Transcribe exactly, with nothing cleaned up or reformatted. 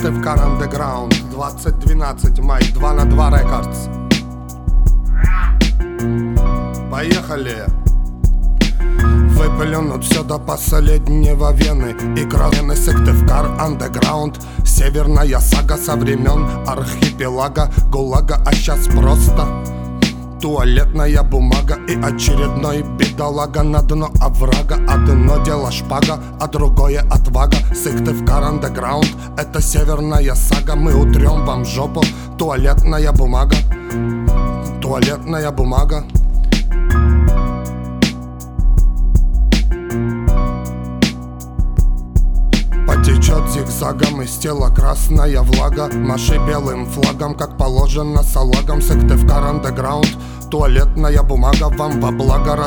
Сыктывкар Underground, двадцать двенадцать май, два на два Рекордс. Поехали! Выплюнут все до последнего вены и кровяный Сыктывкар Underground. Северная сага со времен архипелага ГУЛАГа, а щас просто туалетная бумага и очередной бедолага на дно оврага. Одно дело шпага, а другое отвага. Сыктывкар Underground — это северная сага. Мы утрем вам жопу, туалетная бумага, туалетная бумага. Потечет зигзагом из тела красная влага. Маши белым флагом, как положено салагом. Сыктывкар Underground, туалетная бумага вам во благо.